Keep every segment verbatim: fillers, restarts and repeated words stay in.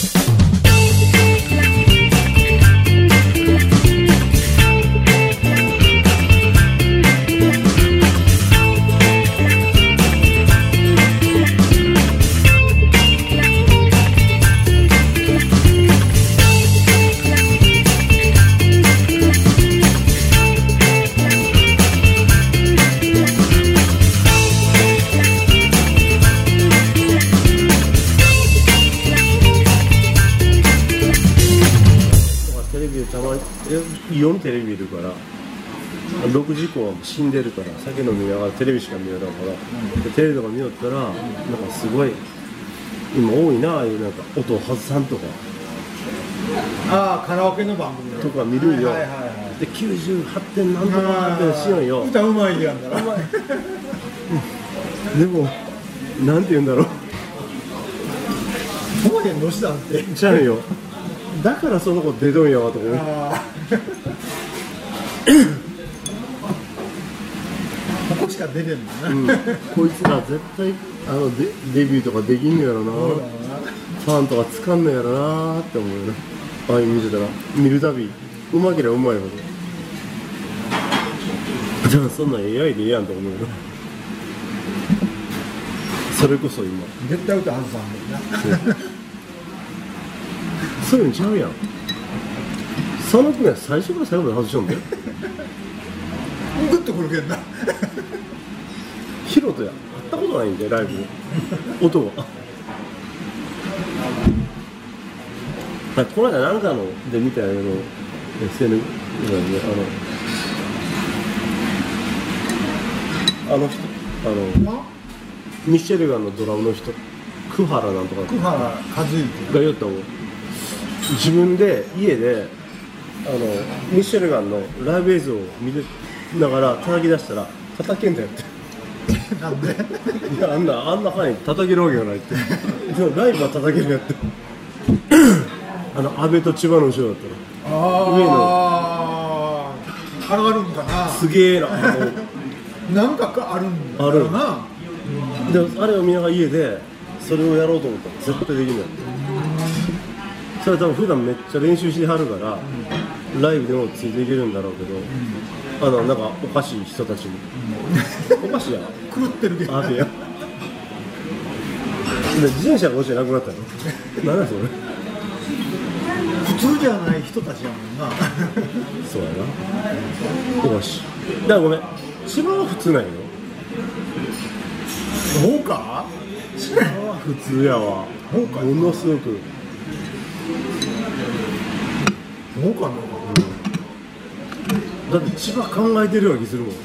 イオンテレビ見るからろくじ以降は死んでるから酒飲みながらテレビしか見ようだから、うん、でテレビとか見よったらなんかすごい今多いなあいうなんか音を外さんとかああカラオケの番組とか見るよ、 はいはいはいはい、 できゅうじゅうはってんなんとかってしようよ歌うまいやんだろうまいでもなんて言うんだろうお前のしだんってちゃうよだからその子出とんやわと思うここしか出てんだな、 うん、こいつら絶対あの デ, デビューとかできんのやろな、ファンとかつかんのやろなって思うよね。ああいう見てたら見るたびうまければうまいほどじゃあそんなん エーアイ でええやんと思うよそれこそ今絶対歌外さんもんなそういうのちゃうやん佐野君は最初から最後まで外しとんだよグッとくるけんなヒロトや会ったことないんでライブで音がこの間なんかので見たやけど エスエヌ であのあの人あのミッシェルガンのドラムの人クハラなんとかクハラ和之が言ったもん自分で家であのミッシェルガンのライブ映像を見てながら叩き出したら叩けんだよってなんでいやあんなあんな範囲叩けるわけがないってでもライブは叩けるやってあの安倍と千葉の後ろだったらあ上のあるあるんかなすげえななんかあるんだろうな、 うん、であれを見ながら家でそれをやろうと思ったら絶対できないそれは多分普段めっちゃ練習してはるから、うん、ライブでもついていけるんだろうけど、うん、あのなんかおかしい人たちも、うん、おかしいや狂ってるけどあべやで自転車が落ちてなくなったの何だそれ普通じゃない人たちやもんなそうやなおかしいだからごめん千葉は普通なんよそうか千葉は普通やわそうかものすごくそうかな、 うん、だって千葉考えてるような気するもん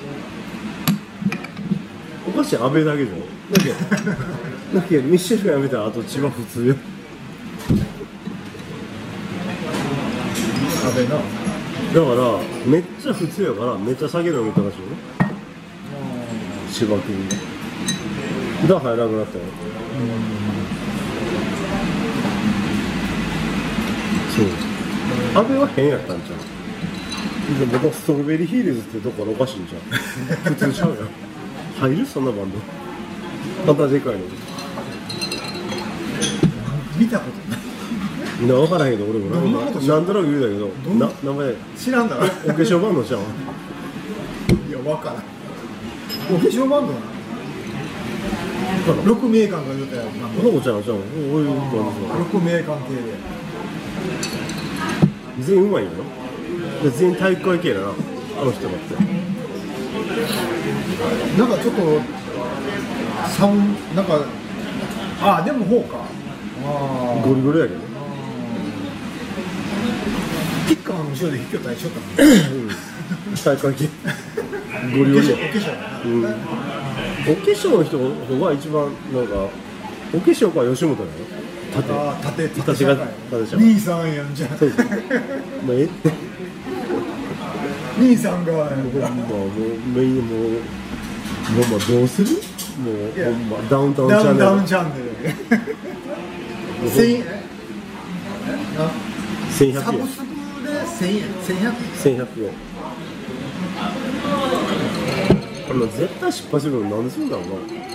おかしい安倍だけじゃんだけどだけどミッシェルがやめたらあと千葉普通よ安倍なだからめっちゃ普通やからめっちゃ酒飲めたらしいよね千葉君が入らなくなったよそう安倍は変やったんちゃうでもストロベリーヒールズってどこからおかしいんちゃう普通ちゃうやん入るそんなバンドまたでかいの見たことないみんな分からへんけど俺もなんとなく言うだけどな名前知らんだろお化粧バンドちゃういや分からんお化粧バンドな六名館が出たやつなんだこの子ちゃうちゃうおいおいおい六名館系で全員うまいよな全員体育会系だなあの人だってなんかちょっとサウンなんかあでもほうかあゴリゴリやけどねキッカーの後ろで引き寄ったりしよったもんね体育会系ゴリゴリやお化粧やな、 うん、お化粧の人が一番なんかお化粧か吉本なの縦あ縦縦縦が縦社会兄さんやんじゃんそうそうまあええって兄さんがもうほんまもうメインもうほんまどうするもうほんまダウンタウンチャンネルダウンチャンネル千円千百円サブスクで千円千百円千百円あの絶対失敗するのなんでするんだろうな